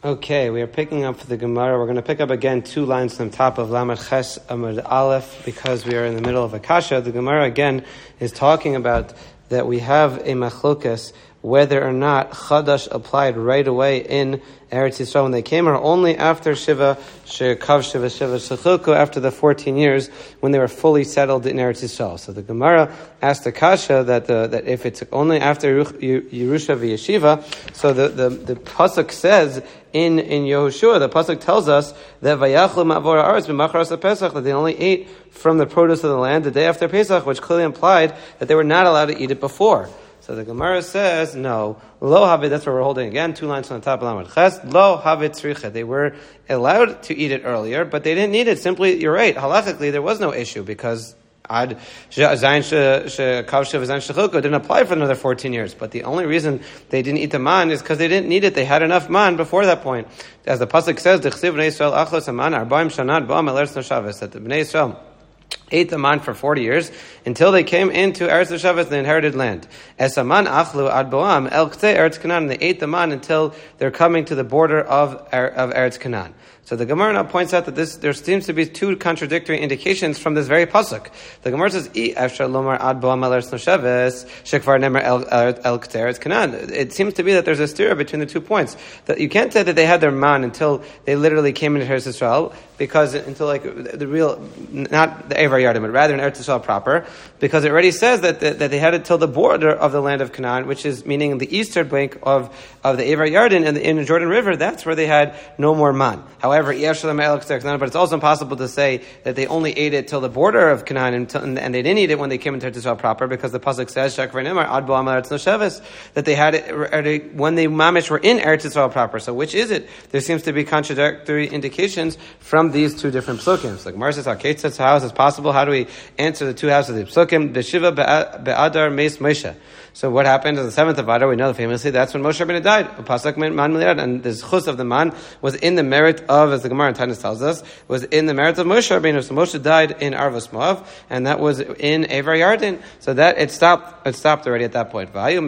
Okay, we are picking up for the Gemara. We're going to pick up again 2 lines from the top of Lamed Ches Amud Aleph because we are in the middle of a kasha. The Gemara again is talking about that we have a machlokas whether or not Chadash applied right away in Eretz Yisrael when they came, or only after Shiva Shechilku, after the 14 years when they were fully settled in Eretz Yisrael. So the Gemara asked the kasha that if it's only after Yerusha v'Yeshiva, so the pasuk says in Yehoshua, the pasuk tells us that Vayachlu ma'avor ha'aretz b'machras Pesach, that they only ate from the produce of the land the day after Pesach, which clearly implied that they were not allowed to eat it before. So the Gemara says, no, lo have, that's what we're holding again, 2 lines on the top of Lamed Ches, lo have tzricha. They were allowed to eat it earlier, but they didn't need it. Simply, you're right, halachically there was no issue because Ad Zayin Shekavshav Zayin Shechilko didn't apply for another 14 years. But the only reason they didn't eat the man is because they didn't need it. They had enough man before that point. As the pasuk says, D'chsiv Bnei Yisrael achlos haman arba'im shanat ba'am el eretz noshavos, that the Bnei Yisrael ate the man for 40 years until they came into Eretz Noshavos, the inherited land. Esaman achlu ad boam el k'tzei Eretz Canaan. They ate the man until they're coming to the border of Eretz Canaan. So the Gemara now points out that there seems to be 2 contradictory indications from this very pasuk. The Gemara says, "After lomar ad boam el Eretz Noshavos, shekvar nemer el k'tzei Eretz Canaan." It seems to be that there's a stir between the 2 points. That you can't say that they had their man until they literally came into Eretz Yisrael, because until like the real, not the Evar Yarden, but rather in Eretz Yisrael proper, because it already says that they had it till the border of the land of Canaan, which is meaning the eastern bank of the Evar Yarden and in the Jordan River. That's where they had no more man. However, but it's also impossible to say that they only ate it till the border of Canaan and they didn't eat it when they came into Eretz Yisrael proper, because the pasuk says that they had it when they mamish were in Eretz Yisrael proper. So which is it? There seems to be contradictory indications from these 2 different psukim. So Gemara says, how is this possible? How do we answer the 2 halves of the psukim? B'shiva be'adar meis Moshe. So what happened on the 7th of Adar? We know famously that's when Moshe Rabbeinu died. And the chus of the man was in the merit of, as the Gemara in Tanis tells us, was in the merit of Moshe Rabbeinu. So Moshe died in Arvos Moav, and that was in Evar Yarden. So that it stopped already at that point.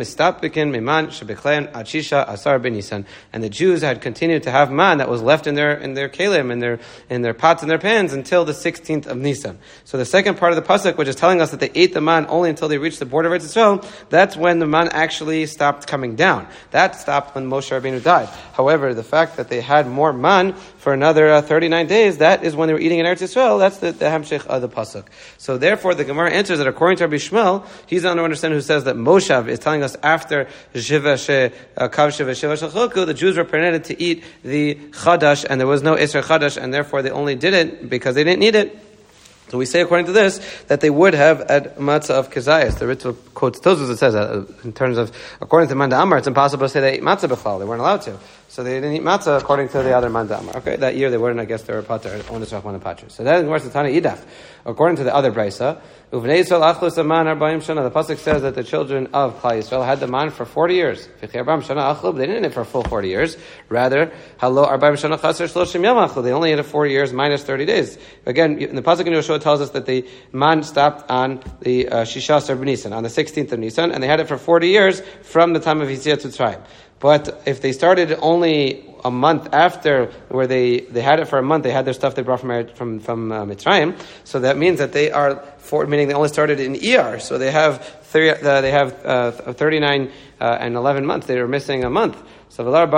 And the Jews had continued to have man that was left in their kelim, in their pots and their pans until the 16th of Nisan. So the second part of the pasuk, which is telling us that they ate the man only until they reached the border of Eretz Yisrael, that's when the man actually stopped coming down. That stopped when Moshe Rabbeinu died. However, the fact that they had more man for another 39 days, that is when they were eating in Eretz Yisrael. That's the hamshech of the pasuk. So therefore, the Gemara answers that according to Rabbi Shmuel, he's the understanding who says that Moshav is telling us after Shiva Shechilku, the Jews were permitted to eat the Chadash, and there was no Isra Chadash, and therefore they only did it because they didn't need it. So we say, according to this, that they would have at matzah of kezayis. The Ritva quotes Tosfos. It says in terms of, according to Manda Amar, it's impossible to say they ate matzah b'chlal. They weren't allowed to. So they didn't eat matzah according to the other Manda Amar. Okay, that year they weren't. I guess they were pater on the Rachman and Patra. So that is Gemara Tana Idach. According to the other brisa, Uvnei Yisrael achlus aman arba'im shana. The pasuk says that the children of Klal Yisrael had the man for 40 years. V'chei arba'im shana achlu. They didn't eat it for a full 40 years. Rather, halo arba'im shana chaser shloshim yom achlu. They only ate it 4 years minus 30 days. Again, in the pasuk in Yeshua tells us that the man stopped on the Shisha of Nisan, on the 16th of Nisan, and they had it for 40 years from the time of Yetziat Mitzrayim. But if they started only a month after, where they had it for a month, they had their stuff they brought from Mitzrayim, so that means that they are meaning they only started in Iyar, so they have 39 and 11 months. They were missing a month. So the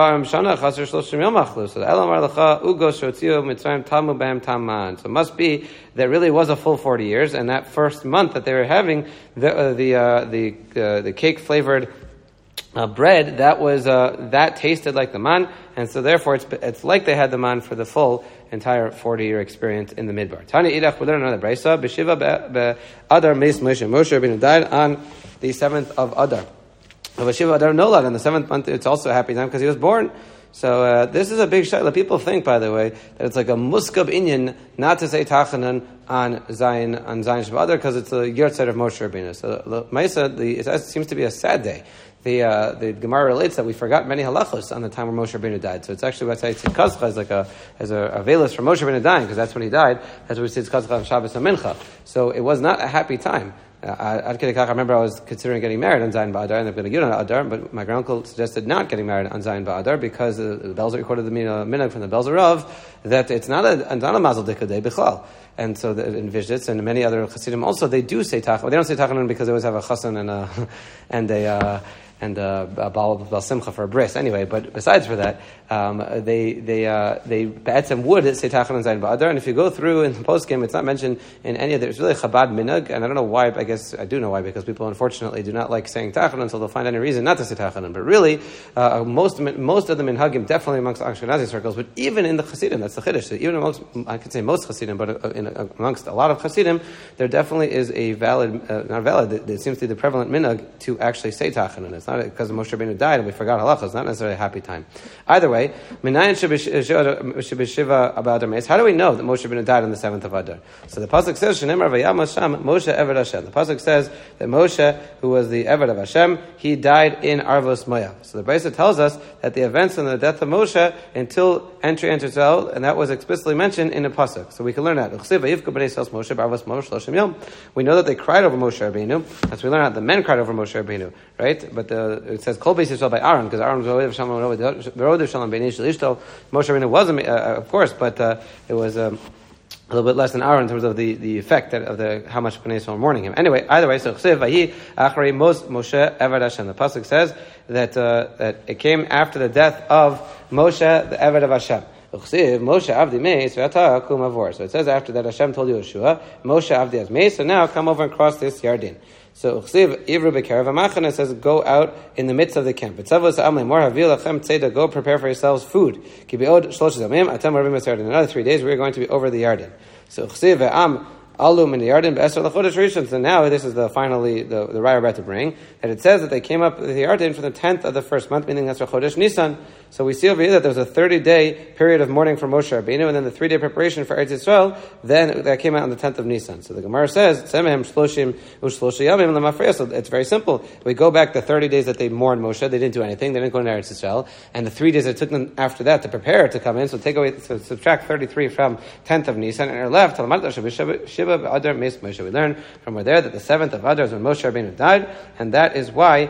So it must be that really was a full 40 years, and that first month that they were having the cake flavored bread, that tasted like the man, and so therefore it's like they had the man for the full entire 40-year experience in the Midbar. Tani Idach, we learn another brisa. B'shiva be'adar meis Moshe. Moshe Rabbeinu died on the 7th of Adar. B'shiva Adar nolad, on the 7th month, it's also a happy time because he was born. So this is a big shayla. People think, by the way, that it's like a muskab inyan not to say tachanan on Zayin Sheva Adar because it's a yurtzeit of Moshe Rabbeinu. So Maisa, it seems to be a sad day. The Gemara relates that we forgot many halachos on the time where Moshe Rabbeinu died. So it's actually what's it's Tzidkazcha as like a veilus for Moshe Rabbeinu dying, because that's when he died. That's what we say Tzidkazcha on Shabbos and Mincha. So it was not a happy time. I remember I was considering getting married on Zayin Ba'adar, and I'm going to get on Adar, but my granduncle suggested not getting married on Zayin Ba'adar because the Belzer recorded the minhag from the Belzer Rav that it's not a Mazel Dikadei Bichlal. And so in Vizhnitz and many other Hasidim also, they do say Tachanun. Well, they don't say Tachanun because they always have a Chassan and a Baal Simcha for a bris anyway. But besides for that, they Be'etzem would say Tachanun Zayin Ba'adar. And if you go through in the poskim, it's not mentioned in any of it. It's really Chabad minhag, and I don't know why. I guess I do know why, because people unfortunately do not like saying Tachanun, so they'll find any reason not to say Tachanun. But really, most of the minhagim, definitely amongst Ashkenazi circles, but even in the Hasidim, that's the Chiddush. So even amongst, I could say most Hasidim, but amongst a lot of Hasidim, there definitely is a not valid. It seems to be the prevalent minhag to actually say Tachanun. It's not because Moshe Rabbeinu died and we forgot halacha. It's not necessarily a happy time. Either way, Minayin Shebeshiva Adar Meis. How do we know that Moshe Rabbeinu died on the 7th of Adar? So the pasuk says, "Shenemar vayam Hashem Moshe Eved Hashem." The pasuk says that Moshe, who was the Eved of Hashem, he died in Arvos Moav. So the Brisa tells us that the events and the death of Moshe until entry into Israel, and that was explicitly mentioned in the pasuk. So we can learn that. We know that they cried over Moshe Rabbeinu. As we learn that the men cried over Moshe Rabbeinu, right? But it says Kol Beis Yisrael by Aaron, because Aaron was Moshe Rabbeinu was, of course, but it was a little bit less than Aaron in terms of the effect of how much Bnei Yisrael were mourning him. Anyway, either way, so Chsiv Vayi Acharei Moshe Eved Hashem. The pasuk says that it came after the death of Moshe, the Eved of Hashem. Moshe Avdi Meis V'ata Kum Avor. So it says after that Hashem told Yeshua, Moshe Avdi has Meis, so now come over and cross this Yarden. So Uchsiv Ivru B'Kerev Amachana says go out in the midst of the camp. Go prepare for yourselves food. In another 3 days we are going to be over the Yarden. So Uchsiv Ve'am Alum in the Yarden B'Esher L'Chodesh Rishon. So now this is the Raya about to bring, that it says that they came up the Yarden for the 10th of the first month, meaning that's Chodesh Nisan. So we see over here that there was a 30-day period of mourning for Moshe Rabbeinu, and then the 3-day preparation for Eretz Yisrael. Then that came out on the 10th of Nisan. So the Gemara says, "Semehem shloshim u'shloshi yamim l'mafreya." So it's very simple. We go back the 30 days that they mourned Moshe. They didn't do anything. They didn't go to Eretz Yisrael, and the 3 days it took them after that to prepare to come in. So subtract 33 from 10th of Nisan, and are left. We learn from there that the 7th of Adar is when Moshe Rabbeinu died, and that is why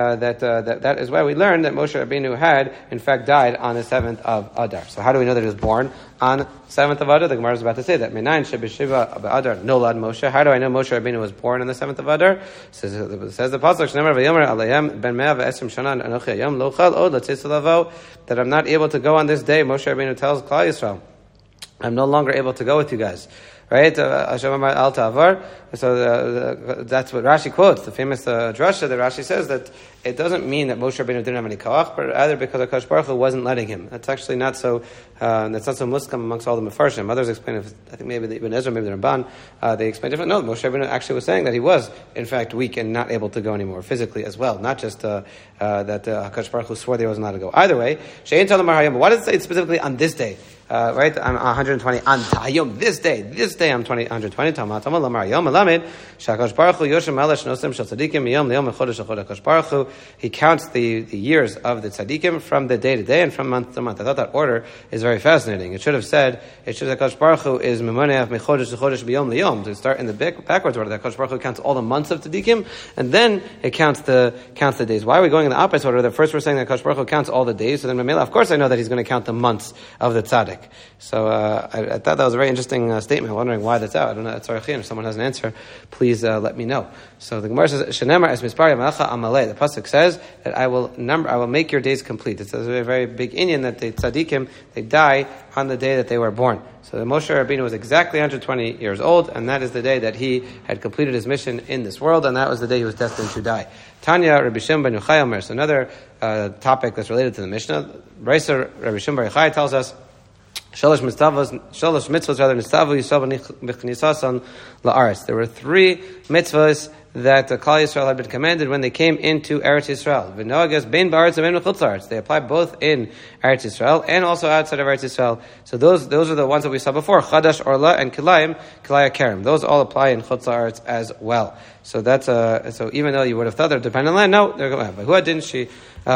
that is why we learn that Moshe Rabbeinu had in fact died on the 7th of Adar. So how do we know that he was born on 7th of Adar? The Gemara is about to say that. Minayin Shebeshiva Adar Nolad Moshe. How do I know Moshe Rabbeinu was born on the 7th of Adar? Says the pasuk, Shneimar V'yomer Alayim Ben 110 Shana Anochi Hayom Lo Chal Od Latzis Lavo, that I'm not able to go on this day. Moshe Rabbeinu tells Klal Yisrael, I'm no longer able to go with you guys. Right? Hashem Amar Al Ta'avar. So that's what Rashi quotes, the famous drasha that Rashi says that it doesn't mean that Moshe Rabbeinu didn't have any koach, but rather because HaKadosh Baruch Hu wasn't letting him. That's actually not so. That's not so muskam amongst all the Mefarshim. Others explain, I think maybe the Ibn Ezra, maybe the Ramban, they explain different. No, Moshe Rabbeinu actually was saying that he was in fact weak and not able to go anymore physically as well, not just that HaKadosh Baruch Hu swore that he wasn't allowed to go. Either way, Shein Talamar Hayom. Why does it say specifically on this day? Right, I'm 120 on Hayom. This day I'm 120. Talmud Lamar Hayom Alamed Shakadosh Baruch Hu Yoshem Malash Nosem Shel Tzadikim Miyom Le'Yom Chodesh Chodesh Baruch Hu. He counts the years of the tzaddikim from the day to day and from month to month. I thought that order is very fascinating. It should have said HaKadosh Baruch Hu is Memoneach Mechodesh Chodesh Biyom Le'Yom, to start in the backwards order. That HaKadosh Baruch Hu counts all the months of tzaddikim, and then it counts the days. Why are we going in the opposite order? That first we're saying that HaKadosh Baruch Hu counts all the days, so then Mamela, of course I know that he's going to count the months of the tzaddik. So I thought that was a very interesting statement. I'm wondering why that's out. I don't know. That's Arachin. If someone has an answer, please let me know. So the Gemara says, "Shenemar es mispar yamacha amalei." The pasuk says that I will make your days complete. It's a very big inyan that the tzaddikim, they die on the day that they were born. So the Moshe Rabbeinu was exactly 120 years old, and that is the day that he had completed his mission in this world, and that was the day he was destined to die. Tanya Rabbi Shimon ben Yochai Omer. So another topic that's related to the Mishnah. Brisa Rabbi Shimon ben Yochai tells us, Shalosh mitzvahs rather nistavu yisrael b'chnisasan la'aretz. There were 3 mitzvahs that Klal Yisrael had been commanded when they came into Eretz Yisrael. V'noagas bein ba'aretz and bein b'chutz la'aretz. They apply both in Eretz Yisrael and also outside of Eretz Yisrael. So those are the ones that we saw before: Chadash, Orla, and Kilaya Kerem. Those all apply in chutz la'aretz as well. So that's so even though you would have thought they're dependent on land, no, they're going to have. But who didn't she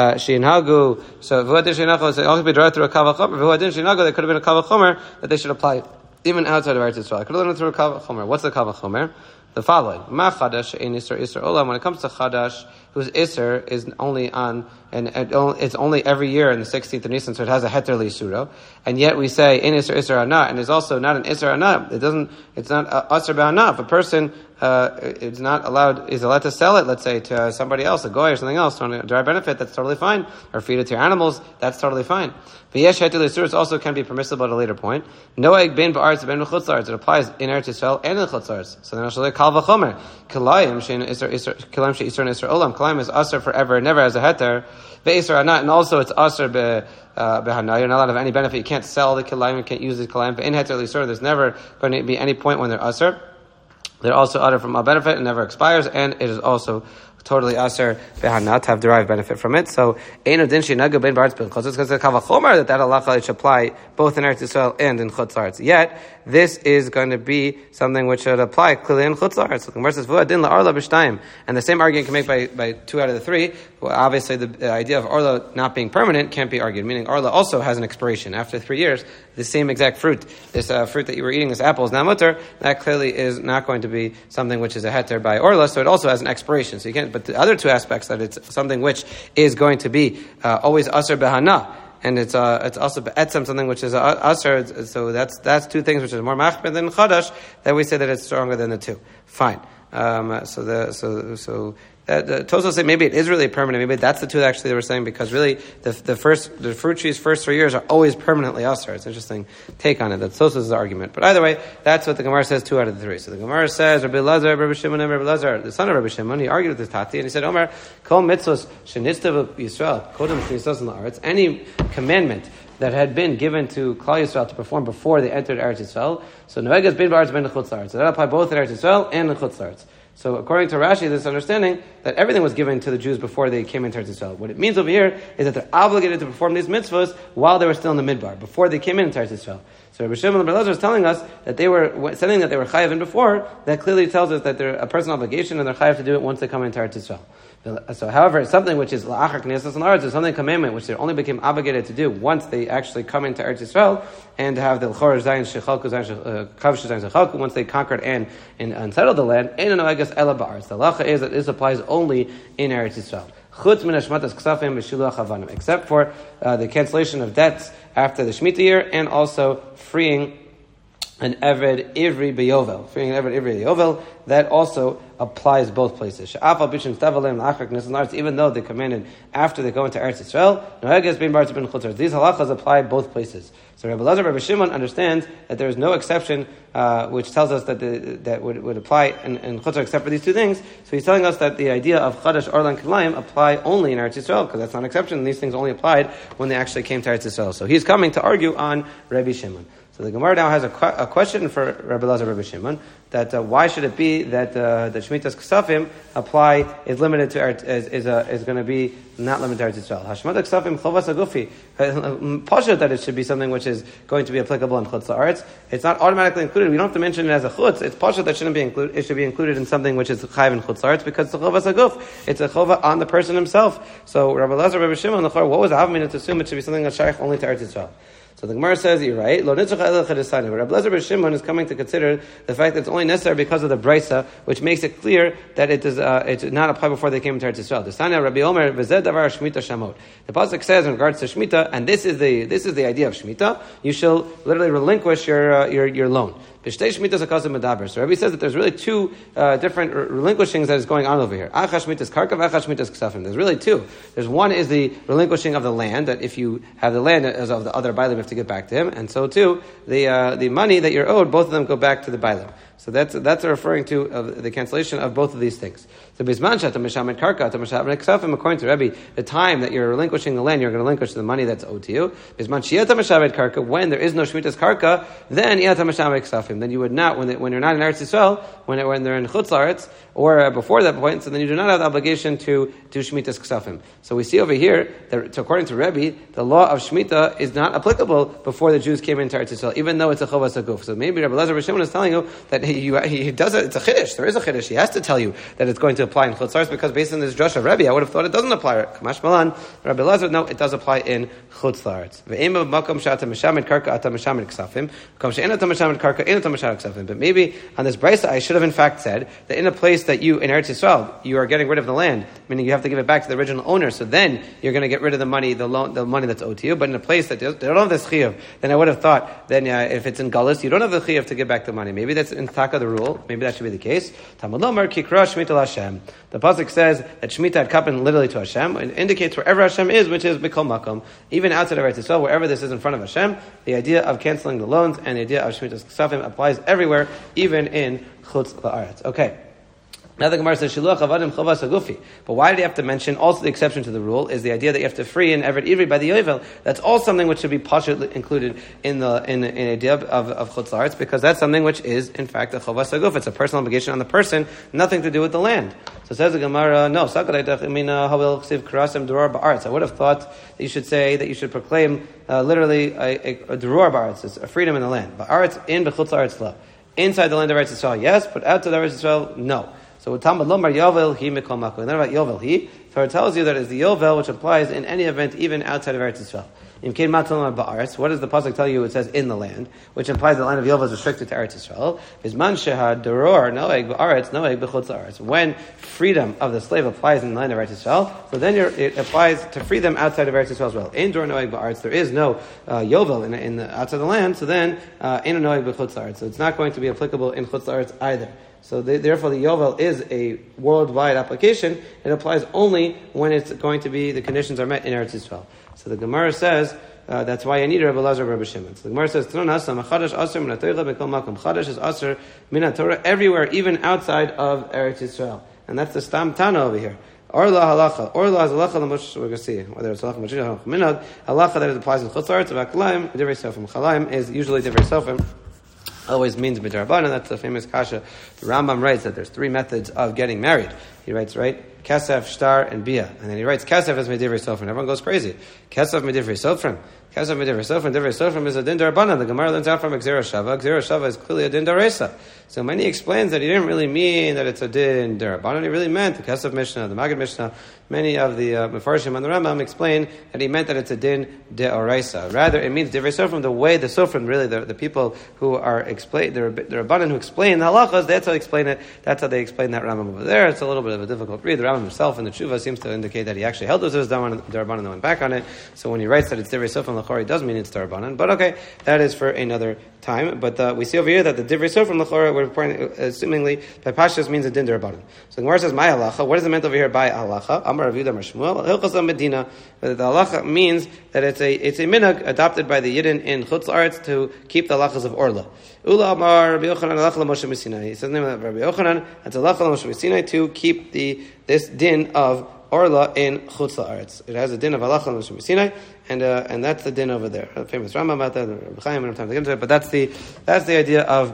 inhagu? So who didn't she inhagu? So also be derived through a kavach chomer. Who didn't she inhagu? There could have been a kavach chomer that they should apply even outside of Eretz Yisrael. I could have learned through a kavach chomer. What's the kavach chomer? the following. Ma chadash ein isur olam. When it comes to chadash, whose isur is only on, and it's only every year in the 16th of Nisan, so it has a heter l'isuro. And yet we say ein isur ana, and it's also not an isur ana. It's not asur b'ana. If a person is allowed to sell it, let's say, to somebody else, a goy or something else, on a direct benefit, that's totally fine. Or feed it to your animals, that's totally fine. But yesh heter l'isur also can be permissible at a later point. Noeg bin ba'aretz ben b'chutz la'aretz. It applies in Eretz Yisrael and in chutz la'aretz. So then I'll kal v'chomer. Kilayim she'in kilayim she'isur and isur olam. Kilayim is asur forever and never as a heter. Ve'isur anat, and also it's asur behana. You're not allowed to have any benefit. You can't sell the kilayim. You can't use the kilayim. But in heter l'isur, there's never going to be any point when they're asur. They're also uttered from a benefit and never expires, and it is also totally aser behana to have derived benefit from it. So ein odin shenaga ben b'aretz ben chutz la'aretz, because the kavachomer that halacha should apply both in Eretz Yisrael and in chutz la'aretz. Yet this is going to be something which should apply clearly in chutz la'aretz. So the Gemara says v'adin la'arla b'shtayim, and the same argument can make by 2 out of the 3. Well, obviously the idea of arla not being permanent can't be argued. Meaning arla also has an expiration after 3 years. The same exact fruit, this fruit that you were eating, this apple is now mutter. That clearly is not going to be something which is a heter by orla. So it also has an expiration. So you can't. But the other 2 aspects, that it's something which is going to be always aser behana, and it's also be'etzem, something which is aser. So that's 2 things which is more machmer than chadash, that we say that it's stronger than the 2. Fine. Tosfos say maybe it is really permanent. Maybe that's the 2 that actually they were saying, because really the fruit tree's first 3 years are always permanently asur. It's an interesting take on it. That's Tosfos' argument. But either way, that's what the Gemara says 2 out of the 3. So the Gemara says Rabbi Lazar, Rabbi Shimon, and Rabbi Lazar, the son of Rabbi Shimon, he argued with his tati, and he said, Omer, kol mitzvos shenistav Yisrael kodem shenistav la'aretz. Any commandment that had been given to Klal Yisrael to perform before they entered Eretz Yisrael, so noegas bin ba'aretz ben chutz la'aretz. So that applied both in Eretz Yisrael and in chutz la'aretz. So according to Rashi, this understanding that everything was given to the Jews before they came into Eretz Yisrael. What it means over here is that they're obligated to perform these mitzvahs while they were still in the midbar, before they came into Eretz Yisrael. So Rabbi Shimon and Rabbi Lazar is telling us that they were something that they were chayav in before. That clearly tells us that they're a personal obligation and they're chayav to do it once they come into Eretz Yisrael. So, however, something which is la'achar knesses and arz is something commandment which they only became obligated to do once they actually come into Eretz Yisrael and have the l'chor zayin shechalku zayin kav zayin shechalku, once they conquered and settled the land. Ein noegas ela ba'arz. The halacha is that this applies only in Eretz Yisrael. Chutz min hashmatas ksafim v'shiluach havanim, except for the cancellation of debts after the Shemitah year, and also freeing an Eved Ivri Beyovel. Freeing an Eved Ivri Beyovel, that also applies both places. Even though they commanded after they go into Eretz Yisrael, these halachas apply both places. So Rabbi Lazar, Rabbi Shimon understands that there is no exception which tells us that would apply in Chutzar except for these 2 things. So he's telling us that the idea of Chadash, Orla, and Kilayim apply only in Eretz Yisrael, because that's not an exception, and these things only applied when they actually came to Eretz Yisrael. So he's coming to argue on Rabbi Shimon. So the Gemara now has a question for Rabbi Lazar, Rabbi Shimon, that why should it be that the Shemitah's Ksafim is limited to is going to be not limited to Eretz Yisrael. Hashmata Ksafim Chovas Agufi. Pasha that it should be something which is going to be applicable in Chutz La'aretz. It's not automatically included. We don't have to mention it as a Chutz. It's Pasha that shouldn't be included. It should be included in something which is Chayiv in Chutz La'aretz, because it's a Chovas Aguf. It's a Chova on the person himself. So Rabbi Lazar, Rabbi Shimon, what was the Avmin to assume it should be something that's shaykh only to Eretz Yisrael? So the Gemara says, you're right. Lo nitzach ela chedesani. But Rabbi Lazar ben Shimon is coming to consider the fact that it's only necessary because of the brisa, which makes it clear that it does not apply before they came into Eretz Yisrael. The Sanya Rabbi Omer v'zed davar Shemitah shamot. The pasuk says in regards to Shemitah, and this is the idea of Shemitah. You shall literally relinquish your loan. B'shtei Shemitahs hakasim medaber. So Rabbi says that there's really 2 different relinquishings that is going on over here. Achas Shemitahs karka, achas Shemitahs ksafim. There's really 2. There's one is the relinquishing of the land, that if you have the land as of the other bailim, you have to get back to him, and so too the money that you're owed, both of them go back to the bailim. So that's referring to the cancellation of both of these things. So according to Rebbe, the time that you're relinquishing the land, you're going to relinquish the money that's owed to you. When there is no Shemitah's karka, then you would not, when you're not in Eretz Yisrael, when they're in Chutz La'aretz, or before that point, so then you do not have the obligation to do Shemitah's ksafim. So we see over here that according to Rebbe, the law of Shemitah is not applicable before the Jews came into Eretz Yisrael, even though it's a Chovas Aguf. So maybe Rabbi Lazar B'Shimon is telling you that he does it. It's a chiddush. There is a chiddush. He has to tell you that it's going to apply in Chutz La'aretz because based on this Josh of Rebbe, I would have thought it doesn't apply. Kamash Malan, Rabbi Elazar, no, it does apply in Chutz La'aretz. But maybe on this brisa, I should have in fact said that in a place that you, in Eretz Yisrael, you are getting rid of the land, meaning you have to give it back to the original owner, so then you're going to get rid of the money, the money that's owed to you. But in a place that they don't have this chiyuv, then I would have thought, then if it's in Galus, you don't have the chiyuv to give back the money. Maybe that's in Taka the rule. Maybe that should be the case. Talmud Lomar Kikra Shemitah Hashem. The pasuk says that Shemitah had kappen literally to Hashem. It indicates wherever Hashem is, which is Bikol Makom, even outside of Eretz Yisrael, wherever this is in front of Hashem. The idea of canceling the loans and the idea of Shemitah's Ksafim applies everywhere, even in Chutz La'aretz. Okay. Now the Gemara says, Shiluach avadim chavas hagufi. But why did he have to mention, also the exception to the rule, is the idea that you have to free an Eved Ivri by the Yovel. That's all something which should be partially included in the idea of Chutz La'aretz, because that's something which is, in fact, a chavas haguf. It's a personal obligation on the person, nothing to do with the land. So says the Gemara, no, I would have thought that you should say, that you should proclaim literally a duror ba'aretz, a freedom in the land. Ba'aretz in b'chutz la'aretz la. Inside the land of Eretz Yisrael, yes, but outside of Eretz Yisrael, no. So with Talmud Lomar Yovel Hi Mikol Makom. And then about Yovel Hi, so it tells you that it's the Yovel which applies in any event, even outside of Eretz Yisrael. In Kein Matzalom Ba'aretz, what does the pasuk tell you? It says in the land, which implies the land of Yovel is restricted to Eretz Yisrael. Bizman Shehad Doror Noeg Ba'aretz Noeg B'chutz La'aretz. When freedom of the slave applies in the land of Eretz Yisrael, so then it applies to free them outside of Eretz Yisrael as well. In Doror Noeg Ba'aretz, there is no Yovel in the outside the land. So then in a Noeg B'chutz La'aretz. So it's not going to be applicable in Chutz La'aretz either. So therefore, the Yovel is a worldwide application. It applies only when it's going to be, the conditions are met in Eretz Yisrael. So the Gemara says, that's why I need Rabbi Elazar Rabbi Shimon. So the Gemara says, Chadash is Asr Min Torah everywhere, even outside of Eretz Yisrael. And that's the Stam Tana over here. Orla halacha. Orla is halacha l'mosh, we're going to see whether it's halacha l'mosh, minhag. Halacha that it applies in Chutz La'aretz, v'akalaim, divrei sofim. Chalaim is usually divrei sofim. Always means b'darabanan. That's the famous kasha. The Rambam writes that there's three methods of getting married. He writes, right, kesef, shtar, and bia. And then he writes, kesef is medivrei sofrim. Everyone goes crazy. Kesef medivrei sofrim. Kesef medivrei sofrim. Divrei sofrim is a din darabanan. The Gemara learns out from Gzera Shava. Gzera Shava is clearly a din daresa. So when he explains that he didn't really mean that it's a din darabanan, he really meant the kesef Mishnah, the Magid Mishnah. Many of the Mefarshim and the Rambam explain that he meant that it's a din de'oraisa. Rather, it means divrei sofrim, the way the sofrim, really the people who are explain, the Rabbanan who explain the halachas, that's how they explain it. That's how they explain that Rambam over there. It's a little bit of a difficult read. The Rambam himself in the Tshuva seems to indicate that he actually held those as Rabbanan and went back on it. So when he writes that it's divrei sofrim l'chora, he does mean it's Rabbanan. But okay, that is for another time. But we see over here that the divrei sofrim l'chora, we're reporting, seemingly by Pashas means a din Rabbanan. So the Gemara says, "My halacha." What is it meant over here by halacha? Amar Rav Yehuda Amar Shmuel Hilchos Medina. The halacha means that it's a minhag adopted by the Yidden in Chutz La'aretz to keep the halachas of Orla. Ula Amar Rabbi Yochanan halacha l'Moshe Missinai. He says the name of Rabbi Yochanan. It's halacha l'Moshe Missinai to keep this din of Orla in Chutz La'aretz. It has a din of halacha l'Moshe Missinai, and that's the din over there. The famous Rambam about that. Rabbi Chaim, I don't have time to get into it, but that's the idea of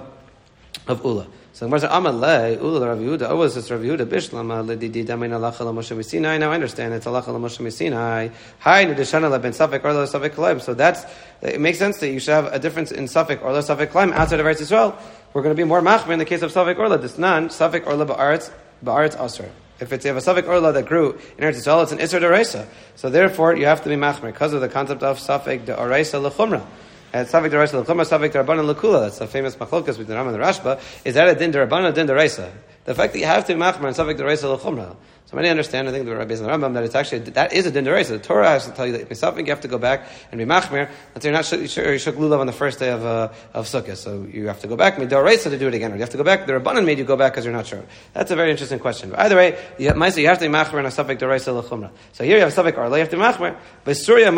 Ula. So the Gemara says, Amalei, Ula Rav Yehuda, always says Rav Yehuda, Bishlama, Ledidi, Damin halacha l'Moshe Missinai. Now I understand it's halacha l'Moshe Missinai. Hi, Nideshana leben Safek Orla Safek Kalaim. So it makes sense that you should have a difference in Safek Orla Safek Kalaim outside of Eretz Yisrael. We're going to be more machmir in the case of Safek Orla. This non Safek Orla ba'aretz asr. If you have a Safek Orla that grew in Eretz Yisrael, it's an Isser D'Oraisa. So therefore, you have to be machmir because of the concept of Safek D'Oraisa l'Chumra. Safek D'Oraisa l'Chumra, Safek D'Rabbanan l'Kula. That's the famous machlokas between the Rambam and the Rashba. Is that a din D'Rabbanan or din D'Oraisa? The fact that you have to be machmir and Safek D'Oraisa l'Chumra. So many understand, I think the Rabbis and the Rambam, that it's actually, that is a din d'oraisa. The Torah has to tell you that if you're suffering, you have to go back and be machmir, and so you're not sure you shook lulav on the first day of Sukkot. So you have to go back, d'oraisa to do it again, or you have to go back, the Rabbanan made you go back because you're not sure. That's a very interesting question. But either way, you have to be machmir and a suffix d'oraisa l'chumra. So here you have a suffix arla, you have to be machmir. But Surya,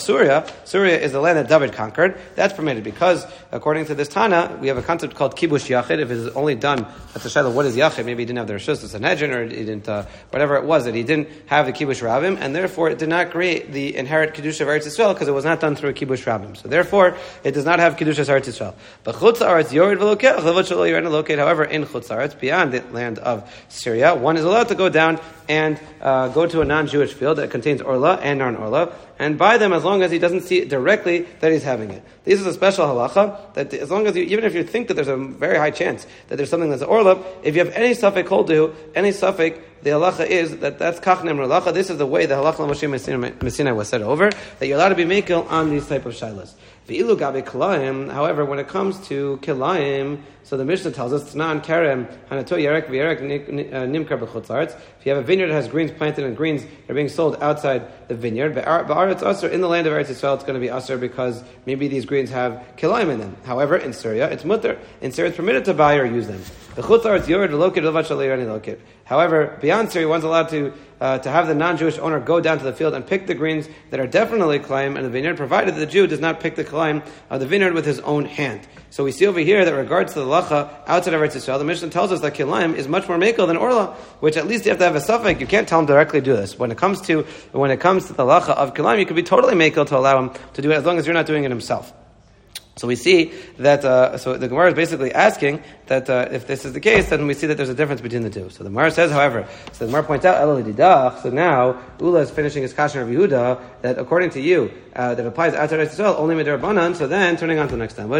Surya is the land that David conquered. That's permitted because, according to this Tana, we have a concept called kibush yachid. If it's only done, that's a shadow, what is yachid? Maybe he didn't have the rishus, it's a hedron, or he didn't, whatever it was, that he didn't have the kibush rabim, and therefore it did not create the inherent kedusha of Eretz Yisrael because it was not done through a kibush rabim. So therefore, it does not have kedusha of Eretz Yisrael. But chutz haaretz yored v'lokech levot shelo yored v'lokech. However, in chutz haaretz, beyond the land of Syria, one is allowed to go down and go to a non-Jewish field that contains orla and non-orla, and buy them as long as he doesn't see it directly that he's having it. This is a special halacha that as long as even if you think that there's a very high chance that there's something that's orla, if you have any safek koldu, any safek, the halacha is that's kachnem halacha. This is the way the halacha Moshe Messina was set over, that you're allowed to be mekel on these type of shilas. V'ilu gabe kilayim, however, when it comes to kilayim, so the Mishnah tells us, T'nan karem hanato yarek v'yarek nimkar b'chutz. If you have a vineyard that has greens planted and greens that are being sold outside the vineyard, ba'aretz asur, in the land of Eretz Yisrael, it's going to be asur because maybe these greens have kilayim in them. However, in Syria, it's mutter. In Syria, it's permitted to buy or use them. The chutz yored lokit levat shalayirani lokit. However, beyond Syria, one's allowed to have the non-Jewish owner go down to the field and pick the greens that are definitely kilayim in the vineyard, provided that the Jew does not pick the kilayim of the vineyard with his own hand. So we see over here that regards to the lacha outside of Eretz Yisrael, the Mishnah tells us that kilayim is much more mekel than orla, which at least you have to have a suffix. You can't tell him directly do this. When it comes to the lacha of kilayim, you could be totally mekel to allow him to do it as long as you're not doing it himself. So we see that, so the Gemara is basically asking that if this is the case, then we see that there's a difference between the two. So the Gemara says, however, so the Gemara points out, so now Ula is finishing his kasher of Yehuda, that according to you, that applies outside of Israel, only midirabanan. So then, turning on to the next time,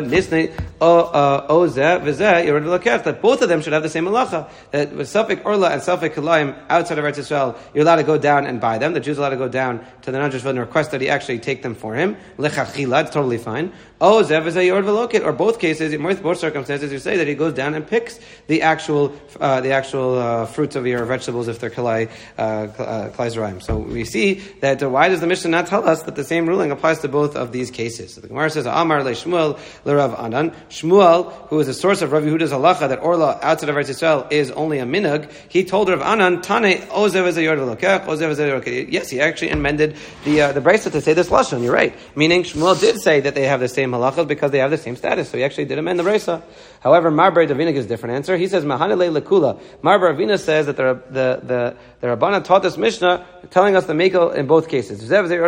that both of them should have the same halacha, that with Safek Orla and Safek Kilayim outside of Eretz Yisrael, you're allowed to go down and buy them. The Jews are allowed to go down to the non-Jewish and request that he actually take them for him. Lechachila, it's totally fine. Or both cases, in both circumstances, you say that he goes down and picks the actual fruits of your vegetables if they're kalai zeraim. So we see that why does the Mishnah not tell us that the same ruling applies to both of these cases? So the Gemara says, Amar le Shmuel le Rav Anan. Shmuel, who is the source of Rav Yehuda's halacha that orla outside of Eretz Yisrael is only a minhag, he told Rav Anan, Tane ozev ez hayord v'lokech, ozev ez hayord. Yes, he actually amended the brisa to say this lashon. You're right. Meaning Shmuel did say that they have the same halachas because they have the same status. So he actually did amend the brisa. However, Marbar Davina gives a different answer. He says, Mahanele lekula. Marbar Davina says that the Rabbana taught this Mishnah telling us the mekel in both cases.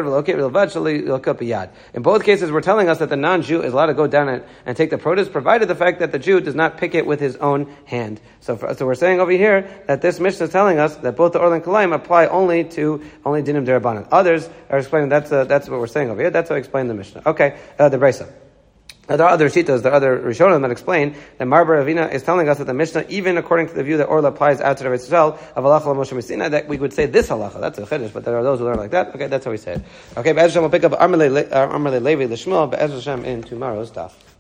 In both cases, we're telling us that the non-Jew is allowed to go down and take the produce, provided the fact that the Jew does not pick it with his own hand. So we're saying over here that this Mishnah is telling us that both the Orla and Kilayim apply only dinim derabanan. Others are explaining that's what we're saying over here. That's how I explain the Mishnah. Okay, the brisa. Now, there are other shitas, there are other Rishonim that explain that Marbar Avina is telling us that the Mishnah, even according to the view that Orla applies outside of Israel, of halacha Moshe Messina, that we would say this halacha. That's a chiddush, but there are those who learn like that. Okay, that's how we say it. Okay, Be'ez Hashem will pick up Amar Le Levi L'Shmuel, Be'ez Hashem in tomorrow's daf.